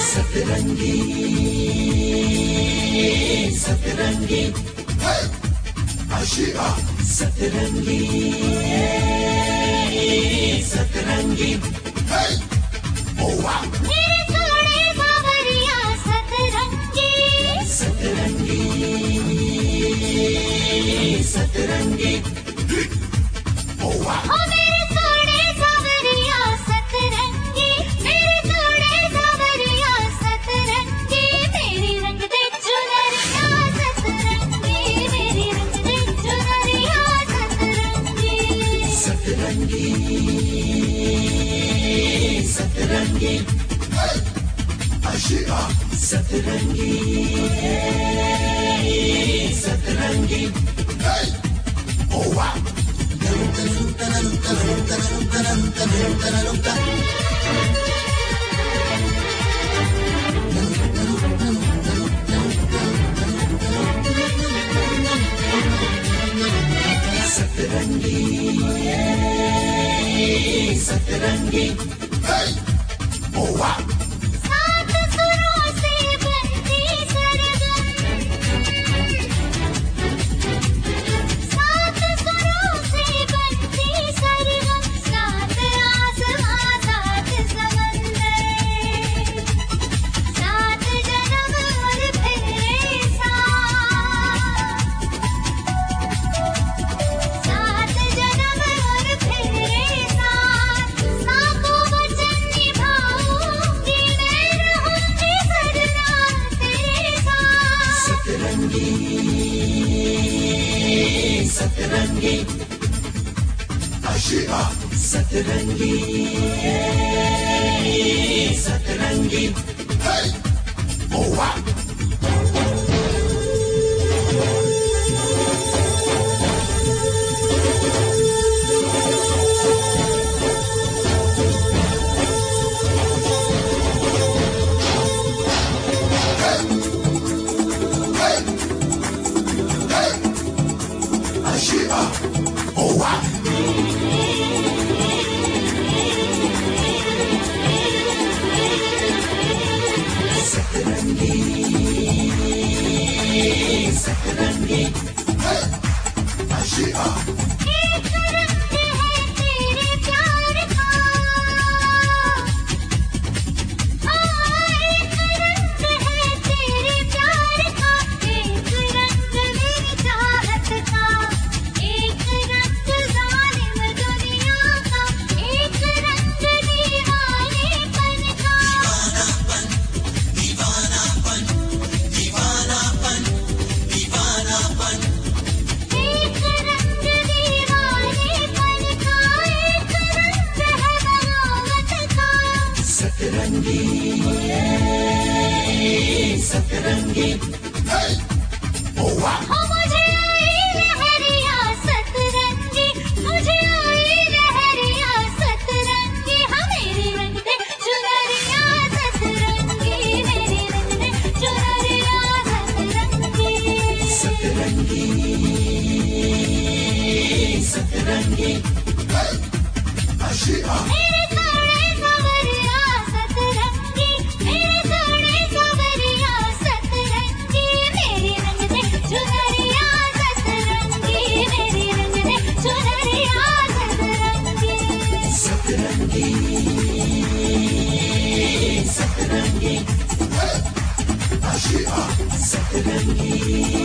सतरंगी सतरंगी आशिया सतरंगी सतरंगी ओवा सतरंगी सतरंगी सतरंगी ओवा सतरंगी आशिया सतरंगी सतरंगी ओवा सतरंगी सतरंगी ओवा सात सुरों से बनती सरगम, सात सुरों से बनती सरगम, सात आसमां सात समंदर, सात जन्म और फिर सात जन्म और फिर सातों वचन निभाऊंगी मैं, रहूंगी सदा तेरे साथ। सतरंगी सतरंगी आशिया सतरंगी सतरंगी ओवा आशिया ओवा सतरंगी सतरंगी आशिया एक रंग है तेरे प्यार का, एक रंग है तेरे प्यार का, एक रंग मेरी चाहत का, एक रंग जालिम दुनिया का, एक रंग दीवानेपन का। एक रंग दीवानेपन का, एक रंग है बगावत का। सतरंगी सतरंगी ओवा मुझे आई लहरिया सतरंगी, मुझे आई लहरिया सतरंगी, हाँ मेरे रंग दे चुनरिया सतरंगी, मेरे रंग दे चुनरिया सतरंगी। सतरंगी सतरंगी आशिया मेरे सोने सवरिया सतरंगी, मेरे सोने सवरिया सतरंगी, मेरे रंग दे चुनरिया सतरंगी, मेरे रंग दे चुनरिया सतरंगी। सतरंगी सतरंगी आशिया सतरंगी